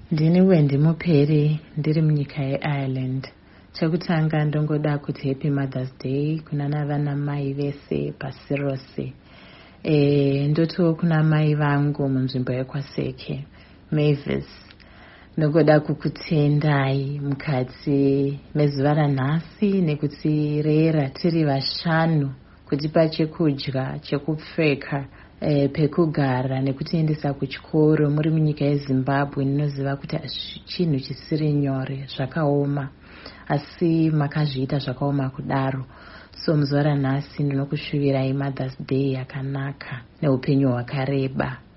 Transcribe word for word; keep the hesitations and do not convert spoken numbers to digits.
Ndini Wendy Muperi ndiri munyika yeIreland. Chekutanga ndongoda kuti happy Mother's Day kuna navana mai vese pasi rose. E, ndotiwo kuna mai vangu munzvimbo yekwaseke Mavis. Ndongoda kukutendai mukati mezuva ranhasi nekutirera tiri vashanu, kutipa chekudya, chekupfeka, e, pekugara nekutiendesa kuchikoro muri munyika yeZimbabwe. Ndinoziva kuti chinhu chisiri nyore, zvakaoma, asi makazviita zvakaoma kudaro. So muzuva ranhasi ndinokushuvirai Mother's Day yakanaka neupenyu hwakareba.